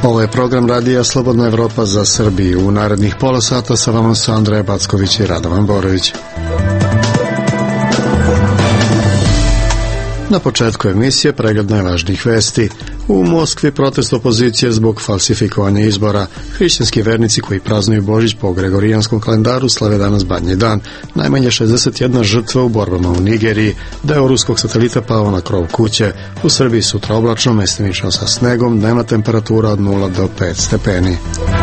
Ovo je program Radija Slobodna Evropa za Srbiju. U narednih pola sata sa vama su Andreja Backović i Radovan Borović. Na početku emisije pregled najvažnijih vesti. U Moskvi protest opozicije zbog falsifikovanja izbora. Hrišćanski vernici koji praznuju Božić po gregorijanskom kalendaru slave danas Badnji dan. Najmanje 61 žrtva u borbama u Nigeriji. Deo ruskog satelita pao na krov kuće. U Srbiji sutra oblačno, mestimično sa snegom, dnevna temperatura od 0 do 5 stepeni.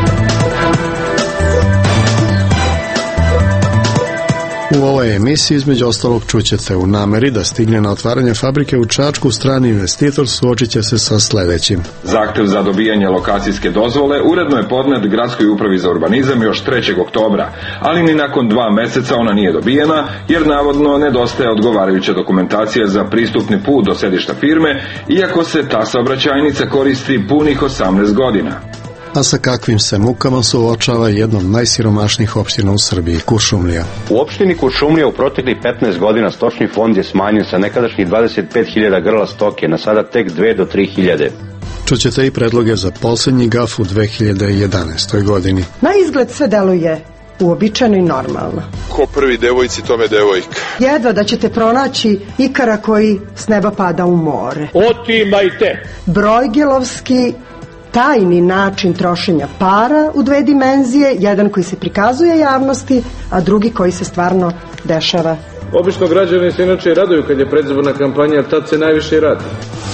U ovoj emisiji između ostalog čućete: u nameri da stigne na otvaranje fabrike u Čačku, strani investitor suočit će se sa sledećim. Zahtev za dobijanje lokacijske dozvole uredno je podnet Gradskoj upravi za urbanizam još 3. oktobra, ali ni nakon 2 meseca ona nije dobijena, jer navodno nedostaje odgovarajuća dokumentacija za pristupni put do sedišta firme, iako se ta saobraćajnica koristi punih 18 godina. A sa kakvim se mukama suočava jedna od najsiromašnijih opština u Srbiji, Kuršumlija. U opštini Kuršumlija u proteklih 15 godina stočni fond je smanjen sa nekadašnjih 25.000 grla stoke na sada tek 2 do 3.000. Čućete i predloge za poslednji gaf u 2011. godini. Na izgled sve deluje uobičajeno i normalno. Ko prvi devojci, tome devojka. Jedva da ćete pronaći ikara koji s neba pada u more. Otimajte! Brojgelovski tajni način trošenja para u 2 dimenzije, jedan koji se prikazuje javnosti, a drugi koji se stvarno dešava. Obično građani se inače raduju kad je predizborna kampanja, jer tad se najviše radi.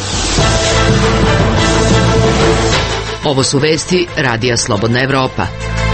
Ovo su vesti Radija Slobodna Evropa.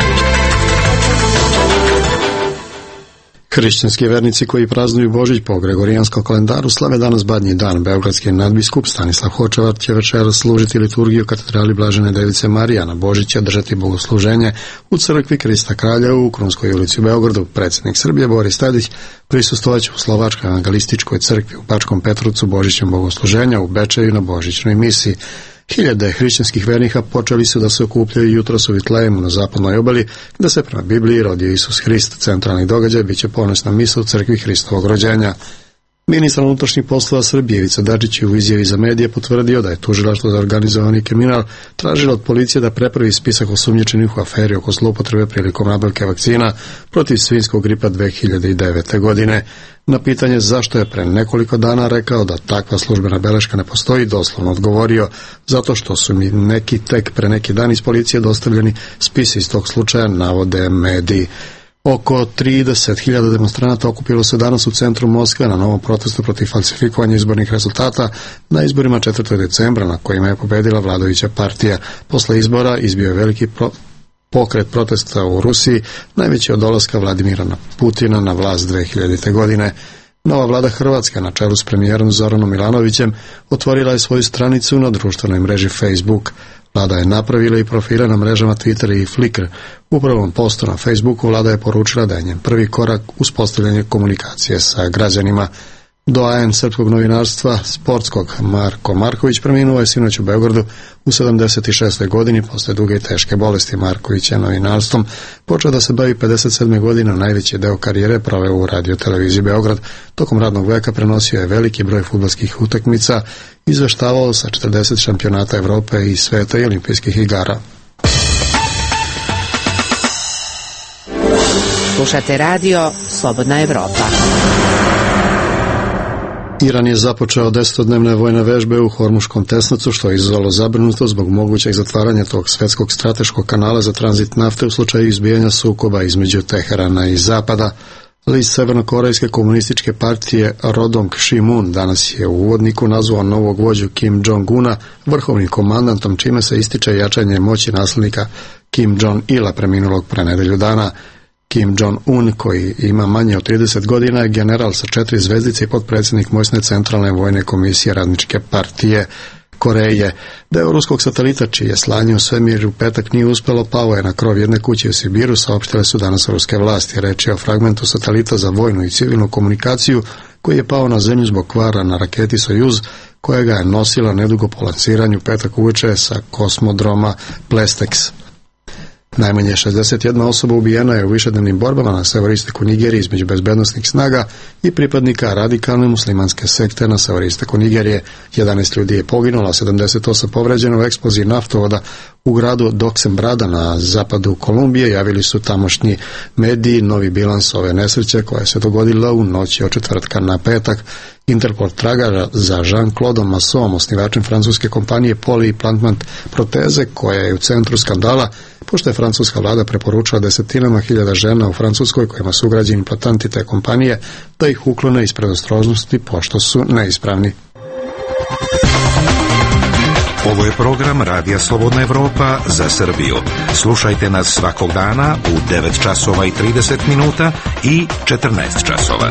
Hrišćanski vernici koji praznuju Božić po gregorijanskom kalendaru slave danas Badnji dan. Beogradski nadbiskup Stanislav Hočevar će večeras služiti liturgiju u katedrali Blažene Device Marije, na Božić će držati bogosluženje u crkvi Krista Kralja u Krunskoj ulici u Beogradu. Predsjednik Srbije Boris Tadić prisustvovaće u Slovačkoj evangelističkoj crkvi u Bačkom Petrovcu božićnom bogosluženja, u Bečeju na božićnoj misiji. Hiljade hrišćanskih vernika počeli su da se okupljaju jutros u Vitlejemu na zapadnoj obali, gde se prema Bibliji rodio Isus Hrist. Centralni događaj biće ponosna misa u crkvi Hristovog rođenja. Ministar unutrašnjih poslova Srbije Ivica Dačić je u izjavi za medije potvrdio da je tužilaštvo za organizovani kriminal tražilo od policije da prepravi spisak osumnjičenih u aferi oko zloupotrebe prilikom nabavke vakcina protiv svinjskog gripa 2009. godine. Na pitanje zašto je pre nekoliko dana rekao da takva službena beleška ne postoji, doslovno odgovorio: zato što su mi neki tek pre neki dan iz policije dostavljeni spisi iz tog slučaja, navode mediji. Oko 30.000 demonstranata okupilo se danas u centru Moskve na novom protestu protiv falsifikovanja izbornih rezultata na izborima 4. decembra na kojima je pobedila vladajuća partija. Posle izbora izbio je veliki pokret protesta u Rusiji, najveći od dolaska Vladimira Putina na vlast 2000. godine. Nova vlada Hrvatske na čelu s premijerom Zoranom Milanovićem otvorila je svoju stranicu na društvenoj mreži Facebook. Vlada je napravila i profile na mrežama Twitter i Flickr. U prvom postu na Facebooku vlada je poručila da je njen prvi korak uspostavljanje komunikacije sa građanima. Doajen srpskog novinarstva sportskog Marko Marković preminuo je sinoć u Beogradu u 76. godini posle duge i teške bolesti. Marković je novinarstvom počeo da se bavi 57. godine, najveći deo karijere proveo u radio-televiziji Beograd. Tokom radnog veka prenosio je veliki broj fudbalskih utakmica, izveštavao sa 40 šampionata Evrope i sveta i olimpijskih igara. Slušate radio Slobodna Evropa. Iran je započeo 10-dnevne vojne vežbe u Hormuškom tesnacu, što je izazvalo zabrinutost zbog mogućeg zatvaranja tog svetskog strateškog kanala za tranzit nafte u slučaju izbijanja sukoba između Teherana i Zapada. List Severnokorejske komunističke partije Rodong Shimun danas je u uvodniku nazvao novog vođu Kim Jong-una vrhovnim komandantom, čime se ističe jačanje moći naslednika Kim Jong-ila preminulog pre nedelju dana. Kim Jong-un, koji ima manje od 30 godina, je general sa 4 zvezdice i potpredsjednik moćne centralne vojne komisije Radničke partije Koreje. Deo ruskog satelita, čije slanje u svemir u petak nije uspelo, pao je na krov jedne kuće u Sibiru, saopštile su danas ruske vlasti. Reč je o fragmentu satelita za vojnu i civilnu komunikaciju koji je pao na zemlju zbog kvara na raketi Sojuz, koja ga je nosila nedugo po lansiranju petak uveče sa kosmodroma Plestex. Najmanje 61 osoba ubijena je u višednevnim borbama na severistoku Nigerije između bezbednosnih snaga i pripadnika radikalne muslimanske sekte na severistoku Nigerije. 11 ljudi je poginulo, a 78 povređeno u eksploziji naftovoda U gradu Doksembrada na zapadu Kolumbije javili su tamošnji mediji novi bilans ove nesreće koja se dogodila u noći od četvrtka na petak. Interpol traga za Jean-Claude Masson, osnivačem francuske kompanije Poli Implantat Proteze, koja je u centru skandala, pošto je francuska vlada preporučila desetinama hiljada žena u Francuskoj kojima su ugrađeni implantanti te kompanije da ih uklone iz predostrožnosti pošto su neispravni. Ovo je program Radija Slobodna Evropa za Srbiju. Slušajte nas svakog dana u 9 časova i 30 minuta i 14 časova.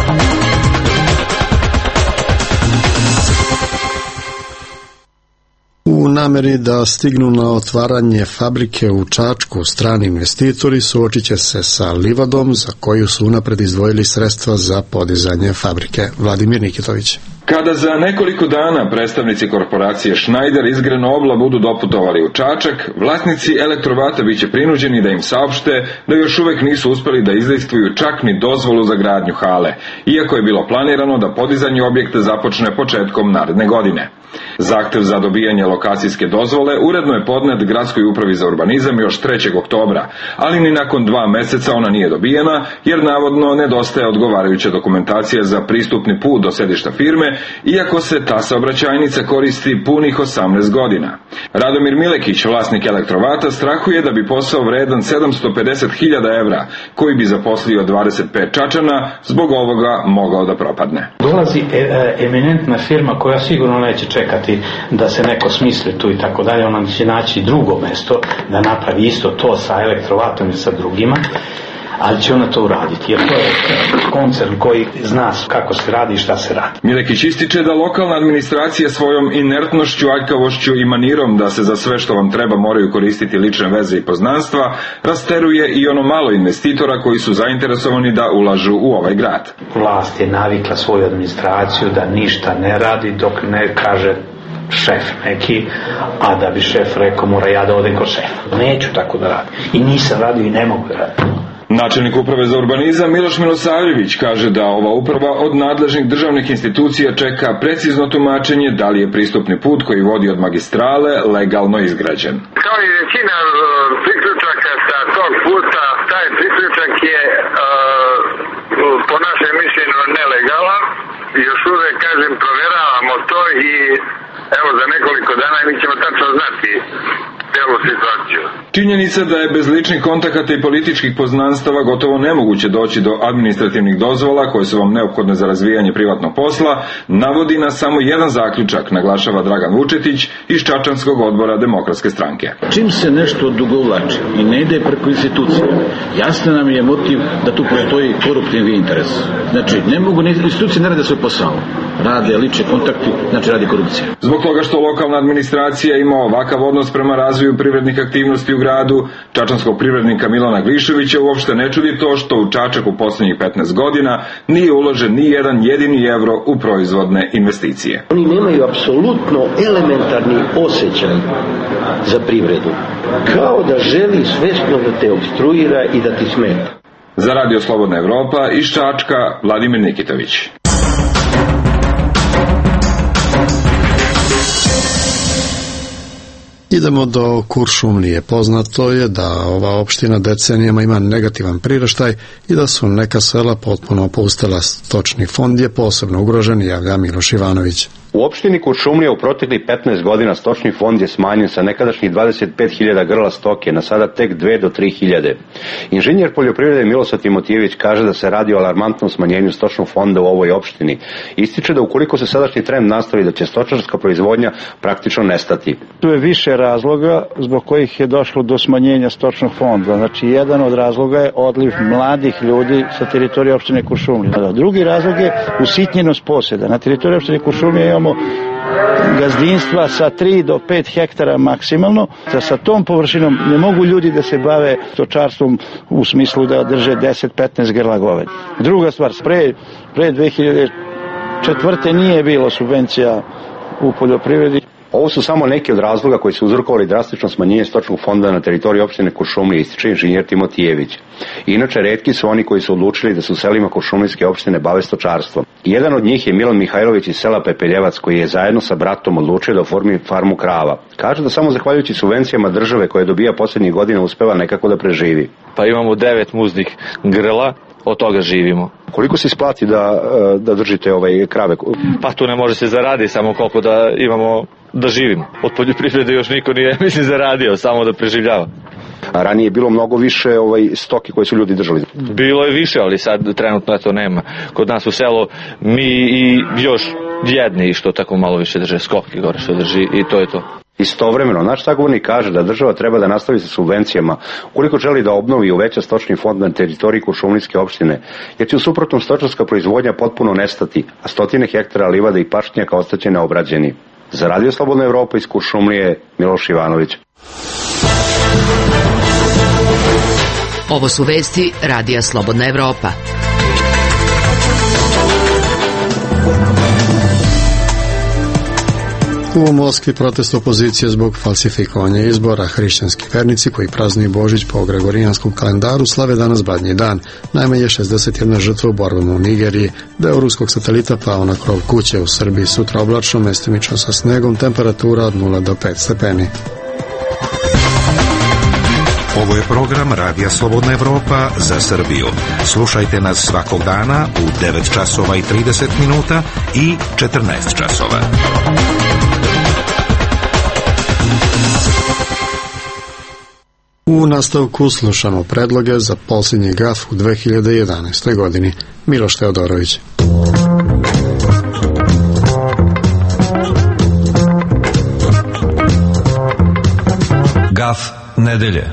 U nameri da stignu na otvaranje fabrike u Čačku, strani investitori suočit će se sa livadom za koju su unapred izdvojili sredstva za podizanje fabrike. Vladimir Nikitović. Kada za nekoliko dana predstavnici korporacije Schneider iz Grenobla budu doputovali u Čačak, vlasnici Elektrovata biće prinuđeni da im saopšte da još uvek nisu uspeli da izlistuju čak ni dozvolu za gradnju hale, iako je bilo planirano da podizanje objekta započne početkom naredne godine. Zahtev za dobijanje lokacijske dozvole uredno je podnet Gradskoj upravi za urbanizam još 3. oktobra, ali ni nakon 2 meseca ona nije dobijena, jer navodno nedostaje odgovarajuća dokumentacija za pristupni put do sedišta firme, iako se ta saobraćajnica koristi punih 18 godina. Radomir Milekić, vlasnik Elektrovata, strahuje da bi posao vredan 750.000 evra, koji bi zaposlio 25 Čačana, zbog ovoga mogao da propadne. Dolazi eminentna firma koja sigurno neće čekati da se neko smisli tu i tako dalje, ona će naći drugo mesto da napravi isto to sa Elektrovatom i sa drugima, ali će ona to uraditi, jer to je koncern koji zna kako se radi i šta se radi. Milekić ističe da lokalna administracija svojom inertnošću, aljkavošću i manirom da se za sve što vam treba moraju koristiti lične veze i poznanstva, rasteruje i ono malo investitora koji su zainteresovani da ulažu u ovaj grad. Vlast je navikla svoju administraciju da ništa ne radi dok ne kaže šef neki, a da bi šef rekao mora ja da odem kod šefa. Neću tako da radim. I nisam radio i ne mogu da radim. Načelnik uprave za urbanizam Miloš Milosavljević kaže da ova uprava od nadležnih državnih institucija čeka precizno tumačenje da li je pristupni put koji vodi od magistrale legalno izgrađen. Kao i većina priključaka sa tog puta, taj priključak je po našem mišljenju nelegalan. Još uvek, kažem, proveravamo to i evo za nekoliko dana mi ćemo tačno znati celu situaciju. Činjenica da je bez ličnih kontakata i političkih poznanstava gotovo nemoguće doći do administrativnih dozvola koje su vam neophodne za razvijanje privatnog posla, navodi na samo jedan zaključak, naglašava Dragan Vučetić iz Čačanskog odbora Demokratske stranke. Čim se nešto odugovlači i ne ide preko institucije, jasno nam je motiv da tu postoji koruptivni interes. Znači, institucije ne rade svoj posao, rade lični kontakti, znači radi korupcija. Zbog toga što lokalna administracija ima ovakav odnos prema razvoju privrednih aktivnosti u gradu, čačanskog privrednika Milana Gliševića uopšte ne čudi to što u Čačak u posljednjih 15 godina nije uložen ni jedan jedini evro u proizvodne investicije. Oni nemaju apsolutno elementarni osjećaj za privredu. Kao da želi svesno da te opstruira i da ti smeta. Za Radio Slobodna Evropa iz Čačka, Vladimir Nikitović. Idemo do Kuršumlije. Poznato je da ova opština decenijama ima negativan priraštaj i da su neka sela potpuno opustela. Stočni fond je posebno ugrožen, javlja Miloš Ivanović. U opštini Kuršumlija u proteklih 15 godina stočni fond je smanjen sa nekadašnjih 25.000 grla stoke na sada tek 2 do 3.000. Inženjer poljoprivrede Milosad Timotijević kaže da se radi o alarmantnom smanjenju stočnog fonda u ovoj opštini. Ističe da ukoliko se sadašnji trend nastavi da će stočarska proizvodnja praktično nestati. Tu je više razloga zbog kojih je došlo do smanjenja stočnog fonda. Znači, jedan od razloga je odliv mladih ljudi sa teritorije opštine Kuršumlija. Drugi razlog je usitnjenost posjeda. Na teritoriji opštine Kuršumlija imamo gazdinstva sa 3 do 5 hektara maksimalno. Sa tom površinom ne mogu ljudi da se bave stočarstvom u smislu da drže 10-15 grla goveda. Druga stvar, pre 2004. nije bilo subvencija u poljoprivredi. Ovo su samo neki od razloga koji su uzrokovali drastično smanjenje stočnog fonda na teritoriji opštine Kuršumlija, ističe inženjer Timotijević. Inače, retki su oni koji su odlučili da se u selima Kuršumlijske opštine bave stočarstvom. Jedan od njih je Milan Mihajlović iz sela Pepeljevac, koji je zajedno sa bratom odlučio da oformi farmu krava. Kaže da samo zahvaljujući subvencijama države koje dobija posljednjih godina uspeva nekako da preživi. Pa imamo 9 muznih grla, od toga živimo. Koliko se isplati da držite krave? Pa tu ne može se zaradi, samo koliko da imamo da živimo. Od poljoprivrede još niko nije, zaradio, samo da preživljava. A ranije je bilo mnogo više stoke koje su ljudi držali? Bilo je više, ali sad trenutno to nema. Kod nas u selu mi i još jedni što tako malo više drže, skopki gore što drži i to je to. Istovremeno, naš sagovornik kaže da država treba da nastavi sa subvencijama ukoliko želi da obnovi i uveća stočni fond na teritoriji Kuršumlijske opštine, jer će u suprotnom stočarska proizvodnja potpuno nestati, a stotine hektara livada i pašnjaka ostaće neobrađeni. Za Radio Slobodna Evropa iz Kuršumlije, Miloš Ivanović. Ovo su vesti Radija Slobodna Evropa. U Moskvi protest opozicije zbog falsifikovanja izbora. Hrišćanski vernici koji praznuju Božić po gregorijanskom kalendaru slave danas Badnji dan. Najmanje 61 žrtva u borbama u Nigeriji. Deo ruskog satelita pao na krov kuće. U Srbiji sutra oblačno, mestimično sa snegom, temperatura od 0 do 5 stepeni. Ovo je program Radija Slobodna Evropa za Srbiju. Slušajte nas svakog dana u 9 časova i 30 minuta i 14 časova. U nastavku slušamo predloge za posljednji GAF u 2011. godini. Miloš Teodorović. GAF nedelje.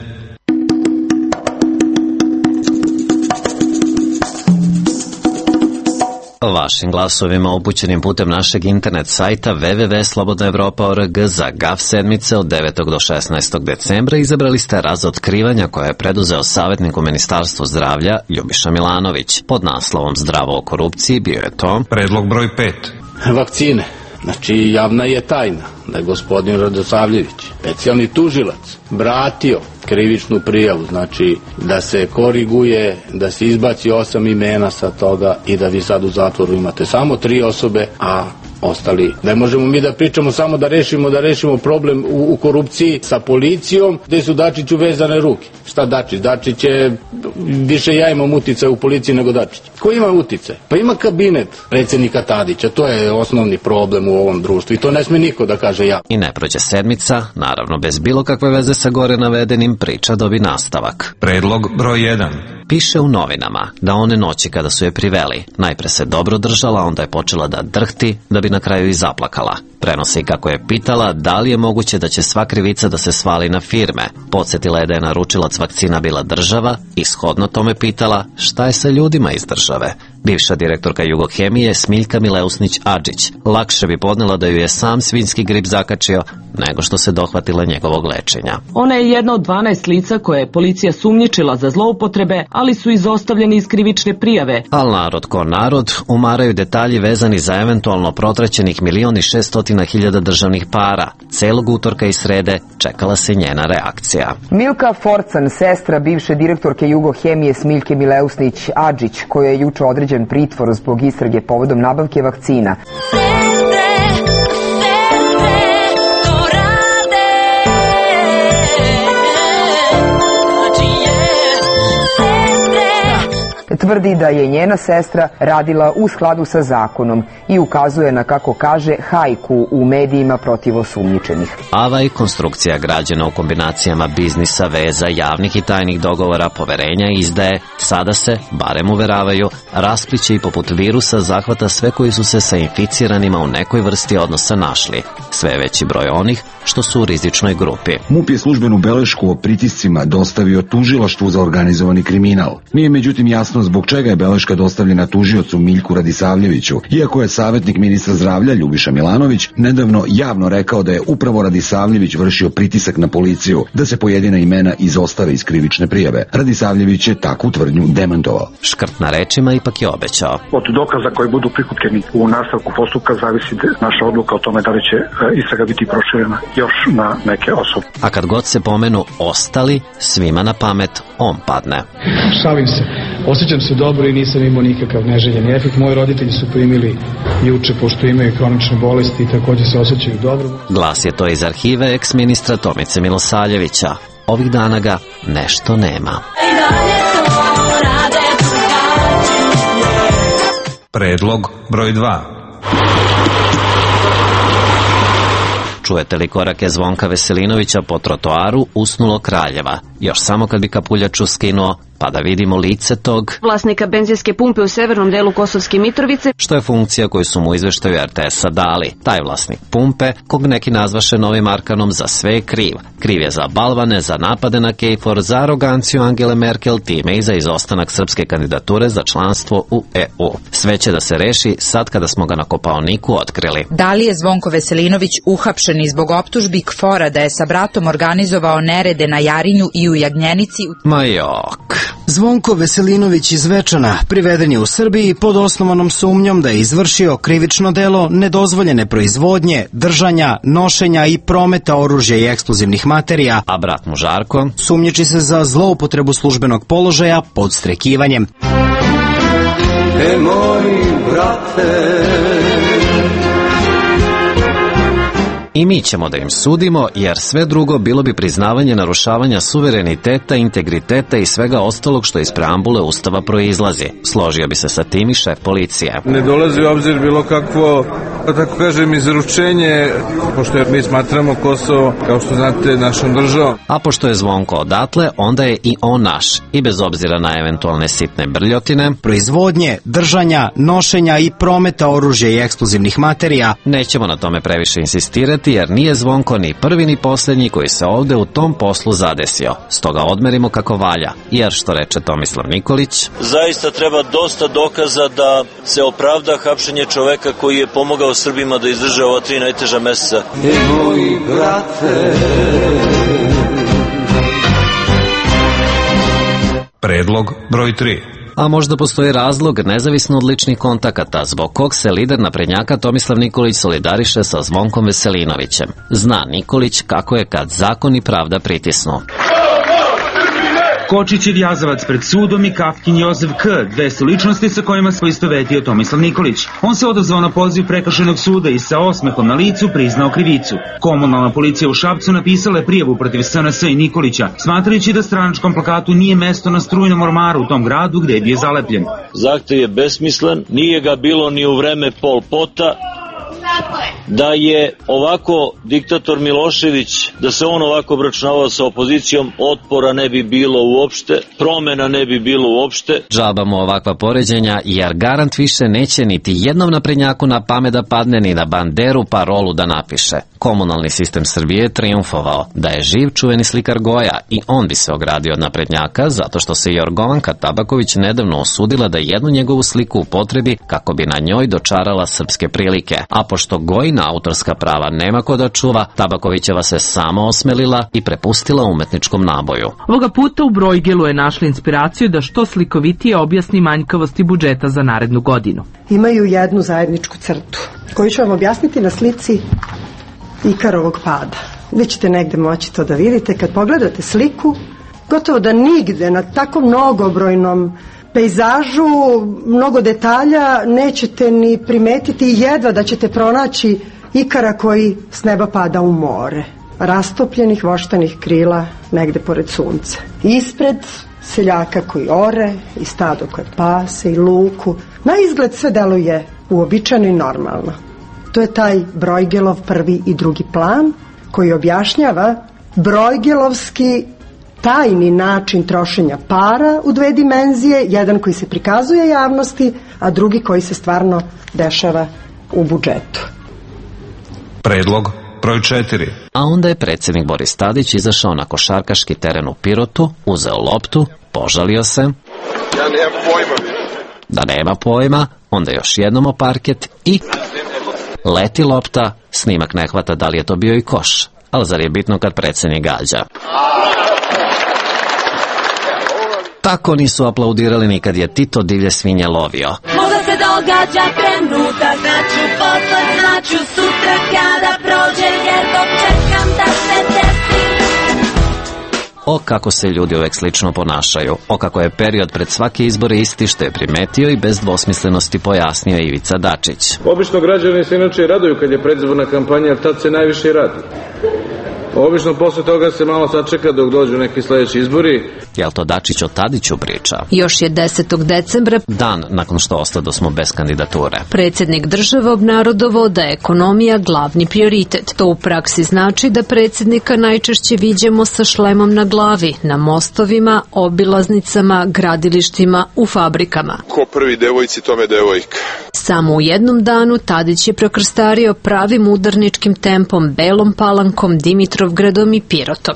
Vašim glasovima upućenim putem našeg internet sajta www.slobodnaevropa.org za GAF sedmice od 9. do 16. decembra izabrali ste razotkrivanja koje je preduzeo savjetnik u Ministarstvu zdravlja Ljubiša Milanović. Pod naslovom Zdravo o korupciji bio je to predlog broj 5. Vakcine. Znači, javna je tajna da je gospodin Radosavljević, specijalni tužilac, vratio krivičnu prijavu, znači da se koriguje, da se izbaci 8 imena sa toga i da vi sad u zatvoru imate samo 3 osobe, a ostali. Ne možemo mi da pričamo samo da rešimo problem u korupciji sa policijom, gde su Dačiću vezane ruke. Šta Dačić? Dačić je, više ja imam uticaj u policiji nego Dačić. Ko ima uticaj? Pa ima kabinet predsjednika Tadića, to je osnovni problem u ovom društvu i to ne sme niko da kaže ja. I ne prođe sedmica, naravno bez bilo kakve veze sa gore navedenim, priča dobi nastavak. Predlog broj 1. Piše u novinama da one noći kada su je priveli, najpre se dobro držala, onda je počela da drhti, da bi na kraju i zaplakala. Prenosi kako je pitala da li je moguće da će sva krivica da se svali na firme. Podsjetila je da je naručilac vakcina bila država i shodno tome pitala šta je sa ljudima iz države. Bivša direktorka Jugohemije Smiljka Mileusnić-Adžić lakše bi podnela da ju je sam svinjski grip zakačio nego što se dohvatila njegovog lečenja. Ona je jedna od 12 lica koje je policija sumnjičila za zloupotrebe, ali su izostavljeni iz krivične prijave. Al narod ko narod, umaraju detalji vezani za eventualno protraćenih 1.600.000 državnih para. Celog utorka i srede čekala se njena reakcija. Milka Forcan, sestra bivše direktorke Jugohemije Smiljke Mileusnić-Adžić, koja je juče određen pritvor zbog istrage povodom nabavke vakcina. Tvrdi da je njena sestra radila u skladu sa zakonom i ukazuje na, kako kaže, hajku u medijima protiv osumnjičenih. Ava i konstrukcija građana u kombinacijama biznisa, veza, javnih i tajnih dogovora, poverenja i izdaje, sada se, barem uveravaju, raspliće i poput virusa zahvata sve koji su se sa inficiranima u nekoj vrsti odnosa našli. Sve veći broj onih što su u rizičnoj grupi. MUP je službenu belešku o pritiscima dostavio tužilaštvu za organizovani kriminal. Nije međutim jasno zbog zbog čega je beleška dostavljena tužiocu Miljku Radisavljeviću, iako je savjetnik ministra zdravlja Ljubiša Milanović nedavno javno rekao da je upravo Radisavljević vršio pritisak na policiju da se pojedina imena izostave iz krivične prijave. Radisavljević je takvu tvrdnju demantovao. Škrt na rečima ipak je obećao. Od dokaza koji budu prikupljeni u nastavku postupka zavisi naša odluka o tome da li će istraga biti proširena još na neke osobe. A kad god se pomenu ostali, svima na pamet on padne. Šalim se. Osjećam se dobro i nisam imao nikakav neželjeni efekt. Moji roditelji su primili juče, pošto imaju kronične bolesti i također se osjećaju dobro. Glas je to iz arhive eks-ministra Tomice Milosavljevića. Ovih dana ga nešto nema. Predlog broj 2. Čujete li korake Zvonka Veselinovića po trotoaru usnulo Kraljeva? Još samo kad bi kapuljaču skinuo, pa da vidimo lice tog vlasnika benzinske pumpe u severnom delu Kosovske Mitrovice, što je funkcija koju su mu u izveštaju RTS-a dali. Taj vlasnik pumpe, kog neki nazvaše novim Arkanom, za sve je kriv. Kriv je za balvane, za napade na KFOR, za aroganciju Angele Merkel, time i za izostanak srpske kandidature za članstvo u EU. Sve će da se reši sad kada smo ga na Kopaoniku otkrili. Da li je Zvonko Veselinović uhapšen i zbog optužbi KFOR-a da je sa bratom organizovao nerede na Jarinju i u Jagnjenici? Ma jok. Zvonko Veselinović iz Zvečana priveden je u Srbiji pod osnovanom sumnjom da je izvršio krivično delo nedozvoljene proizvodnje, držanja, nošenja i prometa oružja i eksplozivnih materija, a brat mu Žarko sumnjiči se za zloupotrebu službenog položaja podstrekivanjem. Moj brate, i mi ćemo da im sudimo, jer sve drugo bilo bi priznavanje narušavanja suvereniteta, integriteta i svega ostalog što iz preambule Ustava proizlazi. Složio bi se sa tim i šef policije. Ne dolazi u obzir bilo kakvo, tako kažem, izručenje, pošto mi smatramo Kosovo, kao što znate, našom državom. A pošto je Zvonko odatle, onda je i on naš. I bez obzira na eventualne sitne brljotine, proizvodnje, držanja, nošenja i prometa oružja i eksplozivnih materija, nećemo na tome previše insistirati, jer nije Zvonko ni prvi ni posljednji koji se ovde u tom poslu zadesio. Stoga odmerimo kako valja, jer što reče Tomislav Nikolić, zaista treba dosta dokaza da se opravda hapšenje čoveka koji je pomogao Srbima da izdrže ova 3 najteža meseca. moj brate. Predlog broj 3. A možda postoji razlog, nezavisno od ličnih kontakata, zbog kog se lider naprednjaka Tomislav Nikolić solidariše sa Zvonkom Veselinovićem. Zna Nikolić kako je kad zakon i pravda pritisnu. Kočićev jazavac pred sudom i Kafkin Jozef K., dve su ličnosti sa kojima se poistovetio Tomislav Nikolić. On se odazvao na poziv prekršajnog suda i sa osmehom na licu priznao krivicu. Komunalna policija u Šapcu napisala je prijavu protiv SNS i Nikolića, smatrajući da stranačkom plakatu nije mesto na strujnom ormaru u tom gradu gde je bio zalepljen. Zahtev je besmislen, nije ga bilo ni u vreme Pol Pota. Da je ovako diktator Milošević, da se on ovako obračunavao sa opozicijom, otpora ne bi bilo uopšte, promena ne bi bilo uopšte. Džaba mu ovakva poređenja, jer garant više neće niti jednom naprednjaku na pamet da padne, ni na banderu parolu da napiše. Komunalni sistem Srbije je triumfovao. Da je živ čuveni slikar Goja, i on bi se ogradio od naprednjaka, zato što se Jorgovanka Tabaković nedavno osudila da jednu njegovu sliku upotrebi kako bi na njoj dočarala srpske prilike. A pošto Gojina autorska prava nema ko da čuva, Tabakovićeva se samo osmelila i prepustila umetničkom naboju. Ovoga puta u Brojgelu je našla inspiraciju da što slikovitije objasni manjkavosti budžeta za narednu godinu. Imaju jednu zajedničku crtu, koju ću vam objasniti na slici Ikarovog pada. Vi ćete negde moći to da vidite. Kad pogledate sliku, gotovo da nigde na tako mnogobrojnom pejzažu, mnogo detalja nećete ni primetiti, jedva da ćete pronaći Ikara koji s neba pada u more, rastopljenih voštanih krila negde pored sunca. Ispred seljaka koji ore i stado koje pase i luku. Na izgled sve deluje uobičajeno i normalno. To je taj Brojgelov prvi i drugi plan koji objašnjava brojgelovski tajni način trošenja para u dve dimenzije, jedan koji se prikazuje javnosti, a drugi koji se stvarno dešava u budžetu. Predlog broj 4. A onda je predsjednik Boris Tadić izašao na košarkaški teren u Pirotu, uzeo loptu, požalio se. Ja nemam pojma. Da nema pojma, onda još jednom o parket i leti lopta, snimak ne hvata da li je to bio i koš, ali zar je bitno kad predsjednik gađa. Tako nisu aplaudirali ni kad je Tito divlje svinje lovio. Možda se događa trenutak, znaću posle, znaću sutra kada prođe, jer dok čekam da se desi. O kako se ljudi uvek slično ponašaju, o kako je period pred svake izbore isti, što je primetio i bez dvosmislenosti pojasnio Ivica Dačić. Obično građani se inače raduju kad je predizborna kampanja, jer tad se najviše i radi. Obično posle toga se malo sačeka dok dođu neki sledeći izbori. Jel to Dačić o Tadiću priča? Još je 10. decembra, dan nakon što ostado smo bez kandidature. predsjednik države obnarodovao da je ekonomija glavni prioritet. To u praksi znači da predsjednika najčešće viđamo sa šlemom na glavi, na mostovima, obilaznicama, gradilištima, u fabrikama. Ko prvi devojci, tome devojka. Samo u jednom danu Tadić je prokrstario pravim udarničkim tempom Belom Palankom, Dimitrovgradom i Pirotom.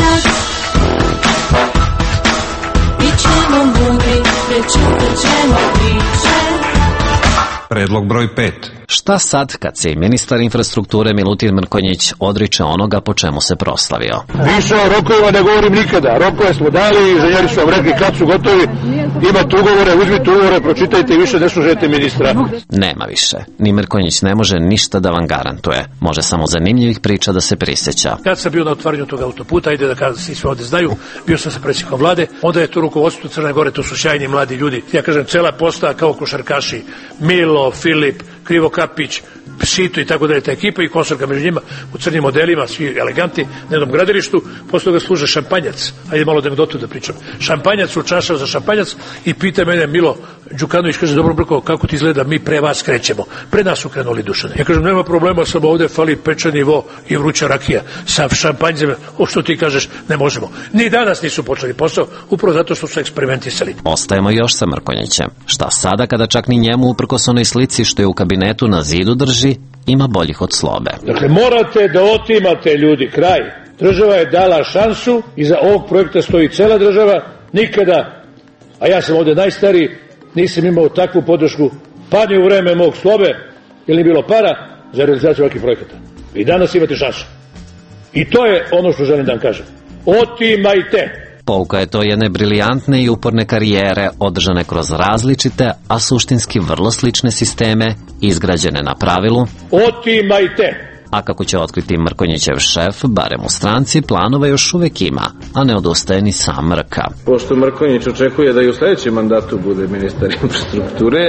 Predlog broj 5. Šta sad kad se i ministar infrastrukture Milutin Mrkonjić odriče onoga po čemu se proslavio? Više o rokovima ne govorim nikada. Rokove smo dali, inženjeri su vam rekli kad su gotovi. Imate ugovore, uzmite ugovore, pročitajte i više ne slušajte ministra. Nema više. Ni Mrkonjić ne može ništa da vam garantuje. Može samo zanimljivih priča da se prisjeća. Kad sam bio na otvaranju tog autoputa, ide da kažem, svi sve ovde znaju, bio sam sa predsjednikom vlade, onda je to rukovodstvo Crne Gore, to su sjajni mladi ljudi. Ja kažem, cela postava kao košarkaši, Milo, Filip, Krivo Kapić, Sito i tako dalje, ta ekipa i konsolka među njima u crnim modelima, svi eleganti, na jednom gradilištu, posle toga služe šampanjac, ajde malo anegdotu da pričam. Šampanjac u čašao za šampanjac i pita mene Milo Đukanović, kaže, dobro Brko, kako ti izgleda, mi pre vas krećemo. Pre nas su krenuli Dušane. Ja kažem, nema problema, samo ovde fali pečeni vo i vruća rakija sa šampanjcem, o što ti kažeš, ne možemo. Ni danas nisu počeli posao, upravo zato što su eksperimentisali. Ostajemo još sa Mrkonjićem. Šta sada kada čak ni njemu, uprkos onoj slici što je u kabinetu na zidu drži, ima boljih od Slobe? Dakle, morate da otimate ljudi, kraj. Država je dala šansu, iza ovog projekta stoji cela država, nikada, a ja sam ovde najstariji, nisam imao takvu podršku, pa ni u vreme mog Slobe, jer nije bilo para za realizaciju ovakvih projekata. I danas imate šansu. I to je ono što želim da vam kažem. Otimajte! Pouka je to jedne briljantne i uporne karijere održane kroz različite, a suštinski vrlo slične sisteme, izgrađene na pravilu otimajte! A kako će otkriti Mrkonjićev šef, barem u stranci, planova još uvek ima, a ne odustaje ni sam Mrka. Pošto Mrkonjić očekuje da i u sledećem mandatu bude ministar infrastrukture,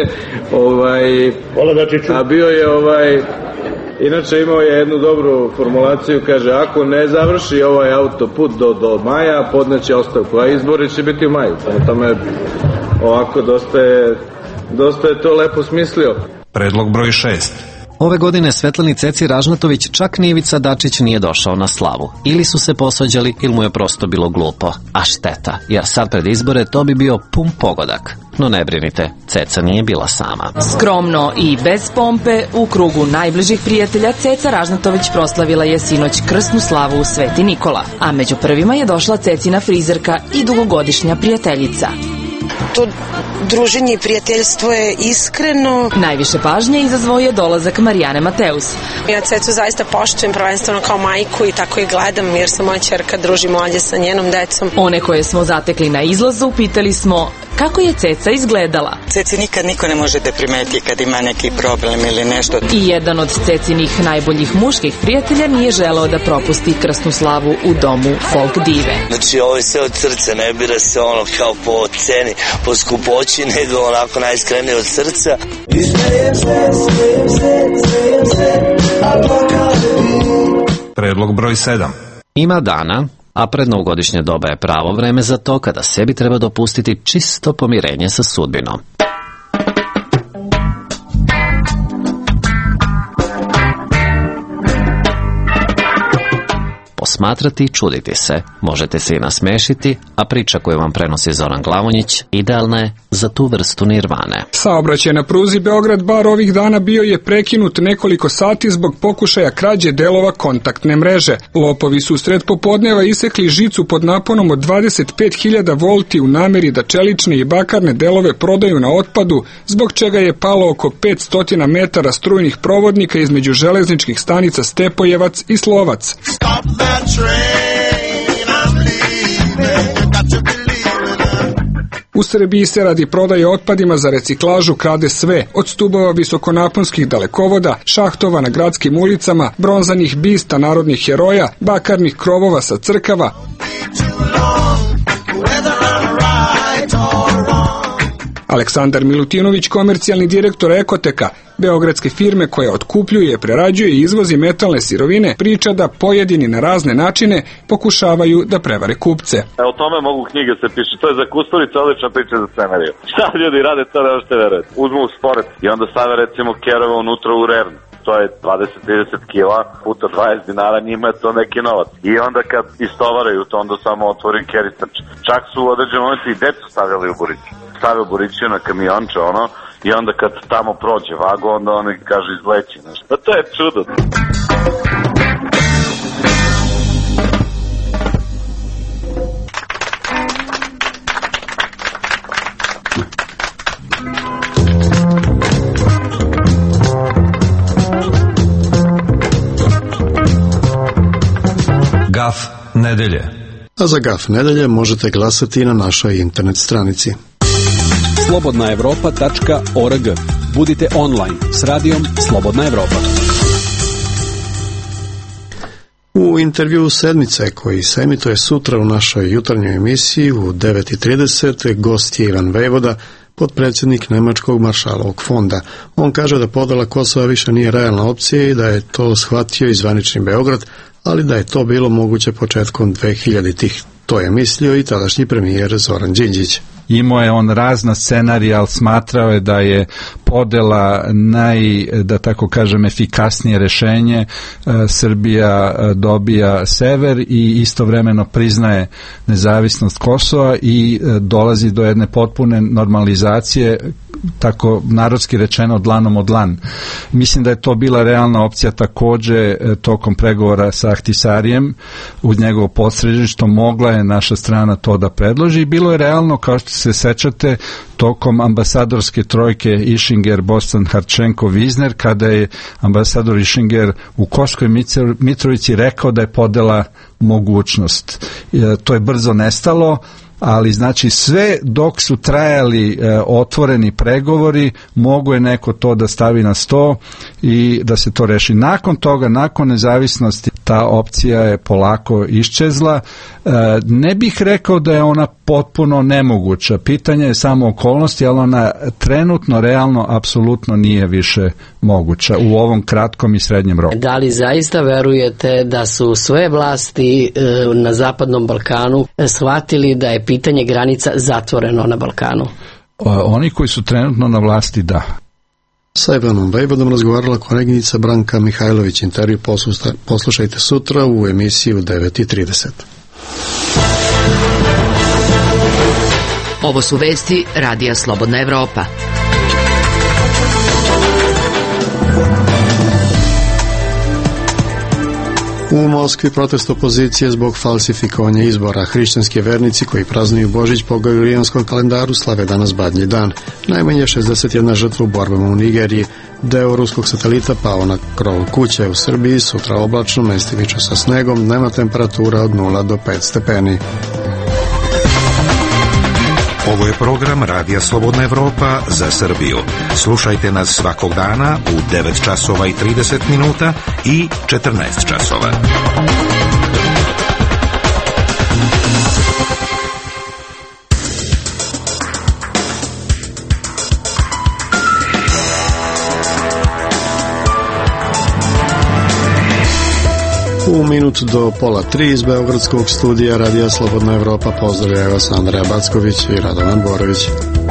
a bio je inače imao je jednu dobru formulaciju, kaže, ako ne završi ovaj autoput do maja, podneće ostavku, a izbori će biti u maju. Prema tome, ovako, dosta je to lepo smislio. Predlog broj 6. Ove godine Svetlani Ceci Ražnatović čak ni Ivica Dačić nije došao na slavu. Ili su se posvađali, ili mu je prosto bilo glupo. A šteta, jer sad pred izbore to bi bio pun pogodak. No ne brinite, Ceca nije bila sama. Skromno i bez pompe, u krugu najbližih prijatelja, Ceca Ražnatović proslavila je sinoć krsnu slavu u Sveti Nikola. A među prvima je došla Cecina frizerka i dugogodišnja prijateljica. To druženje i prijateljstvo je iskreno. Najviše pažnje izazvao je dolazak Marijane Mateus. Ja Cecu zaista poštujem prvenstveno kao majku i tako i gledam jer se moja ćerka druži mlađe sa njenom decom. One koje smo zatekli na izlazu pitali smo kako je Ceca izgledala. Ceci nikad niko ne može da primeti kad ima neki problem ili nešto. I jedan od Cecinih najboljih muških prijatelja nije želeo da propusti krsnu slavu u domu folk dive. Znači ovo je sve od srca, ne bira se ono kao po ceni, po skupoći, nego onako najiskrenije od srca. Predlog broj 7. Ima dana, a pred novogodišnje doba je pravo vreme za to kada sebi treba dopustiti čisto pomirenje sa sudbinom. posmatrati i čuditi se. Možete se i nasmešiti, a priča koju vam prenosi Zoran Glavonjić idealna je za tu vrstu nirvane. Saobraćaj na pruzi Beograd-Bar ovih dana bio je prekinut nekoliko sati zbog pokušaja krađe delova kontaktne mreže. Lopovi su usred popodneva isekli žicu pod naponom od 25.000 volti u nameri da čelične i bakarne delove prodaju na otpadu, zbog čega je palo oko 500 metara strujnih provodnika između železničkih stanica Stepojevac i Slovac. U Srbiji se radi prodaje otpadima za reciklažu krade sve, od stubova visokonaponskih dalekovoda, šahtova na gradskim ulicama, bronzanih bista narodnih heroja, bakarnih krovova sa crkava. Aleksandar Milutinović, komercijalni direktor Ekoteka, beogradske firme koja otkupljuje, prerađuje i izvozi metalne sirovine, priča da pojedini na razne načine pokušavaju da prevare kupce. O tome mogu knjige se piše, to je za Kusturica odlična priča za scenariju. Šta ljudi rade, to ne možete verovati. Uzmu u sporet i onda stave recimo kerove unutra u rern. To je 20-30 kila puta 20 dinara, njima je to neki novac. I onda kad istovaraju to, onda samo otvori kericač. Čak su u određenom momentu i decu stavljali u buriću. Stave u buriću na kamionče, i onda kad tamo prođe vago, onda oni kaže izleći nešto. Pa to je čudo. Gaf nedelje. A za Gaf nedelje možete glasati na našoj internet stranici. slobodnaevropa.org. Budite online s radijom Slobodna Evropa. U intervjuu sedmice koji se emituje sutra u našoj jutarnjoj emisiji u 9:30 gost je Ivan Vejvoda, potpredsjednik Nemačkog maršalovog fonda. On kaže da podela Kosova više nije realna opcija i da je to shvatio i zvanični Beograd, ali da je to bilo moguće početkom 2000-ih. To je mislio i tadašnji premijer Zoran Đinđić. Imao je on razna scenarija, ali smatrao je da je podela da tako kažem, efikasnije rešenje. Srbija dobija sever i istovremeno priznaje nezavisnost Kosova i dolazi do jedne potpune normalizacije, tako narodski rečeno dlanom od dlan. Mislim da je to bila realna opcija takođe tokom pregovora sa Ahtisarijem uz njegovo posredništvo, mogla je naša strana to da predloži i bilo je realno, kao što se sećate, tokom ambasadorske trojke Ischinger, Bostan, Harčenko, Vizner, kada je ambasador Ischinger u Kosovskoj Mitrovici rekao da je podela mogućnost. To je brzo nestalo, ali znači sve dok su trajali otvoreni pregovori, mogu je neko to da stavi na sto i da se to reši. Nakon toga, nakon nezavisnosti, ta opcija je polako iščezla. Ne bih rekao da je ona potpuno nemoguća. Pitanje je samo okolnosti, ali ona trenutno, realno, apsolutno nije više moguća u ovom kratkom i srednjem roku. Da li zaista verujete da su sve vlasti na Zapadnom Balkanu shvatili da je pitanje granica zatvoreno na Balkanu? Oni koji su trenutno na vlasti, da. Sa Ivanom Vejvodom razgovarala koleginica Branka Mihajlović. Intervju poslušajte sutra u emisiji u 9:30. Ovo su vesti Radija Slobodna Evropa. U Moskvi protest opozicije zbog falsifikovanja izbora. Hrišćanski vernici koji praznuju Božić po Gregorijanskom kalendaru slave danas Badnji dan. Najmanje 61 žrtva u borbama u Nigeriji. Deo ruskog satelita pao na krov kuće u Srbiji. Sutra oblačno, mestimično sa snegom, dnevna temperatura od 0 do 5 stepeni. Ovo je program Radija Slobodna Evropa za Srbiju. Slušajte nas svakog dana u 9 časova i 30 minuta i 14 časova. U minut do 2:30 iz beogradskog studija Radija Slobodna Evropa pozdravljaju vas Andreja Backović i Radovan Borović.